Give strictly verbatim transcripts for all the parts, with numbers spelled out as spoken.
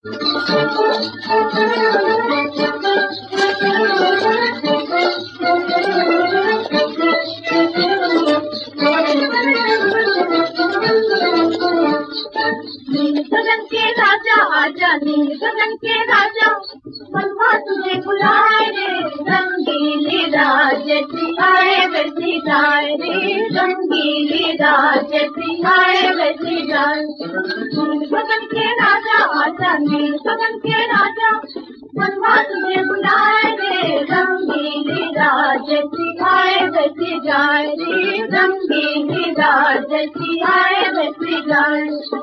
नील गगन के राजा आजा, नील गगन के राजा, मनवा तुझे बुलाए रे, रंगीली राजसी आए वैसी जाए रे, रंगीली राजसी आए वैसी जाए। नील गगन के राजा आजा, नील गगन के राजा, मनवा तुझे बुलाए रे, रंगीली राजसी आए वैसी जाए रे, रंगीली राजसी आए वैसी जाए।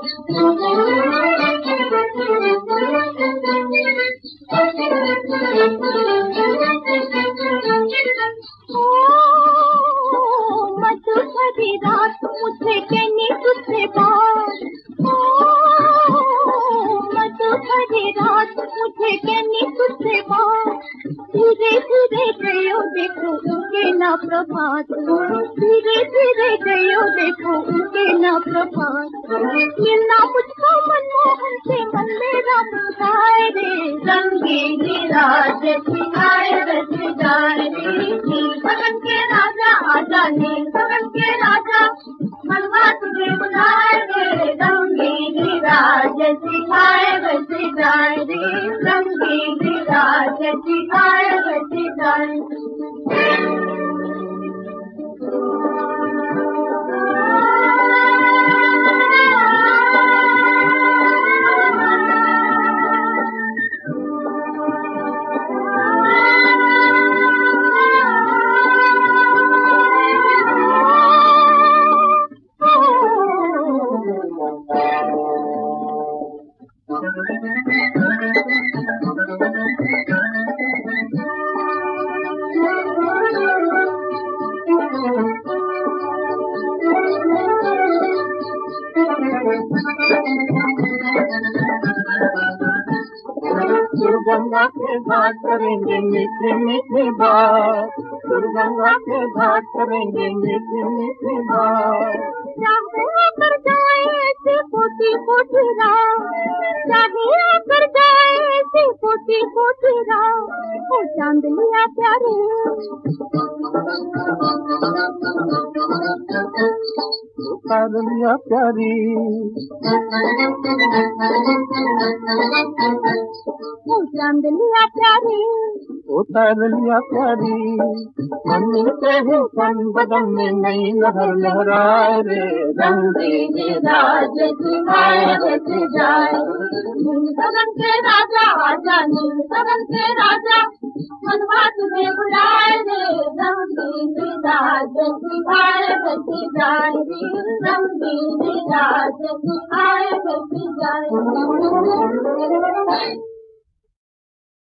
मधुरी रात मुझे कहनी तुझसे बात, मधुरी रात मुझे कहनी तुझसे बात, धीरे धीरे गयो देखो उनके ना प्रभात, धीरे धीरे गयो देखो उनके ना प्रभात। मिलना मुझको मनमोहन से मन मेरा मुस्काए रे, रंगीली राजसी आए वैसी जाए रे। नील गगन के राजा आजा, नील गगन के राजा, मनवा तुझे बुलाए रे, रंगीली राजसी आए वैसी जाए रे, रंगीली राजसी आए वैसी जाए। गंगा के घाट करेंगे मीठी मीठी बात, गंगा के घाट करेंगे मीठी मीठी बात। चाहे आकर जाए ऐसी पोती पोती रात, चाहे आकर जाए ऐसी पोती पोती रात, ओ चांदलिया प्यारी, चांदलिया प्यारी, ओ चांदलिया प्यारी, ओ चांदलिया प्यारी। हम मिलते हैं सन बदन में नई लहर लहराए रे, रंगीली राजसी आए वैसी जाए। नील गगन के राजा आजा, नील गगन के राजा, मनवा तुझे बुलाए रे, रंगीली राजसी आए वैसी जाए रे, रंगीली राजसी आए वैसी जाए।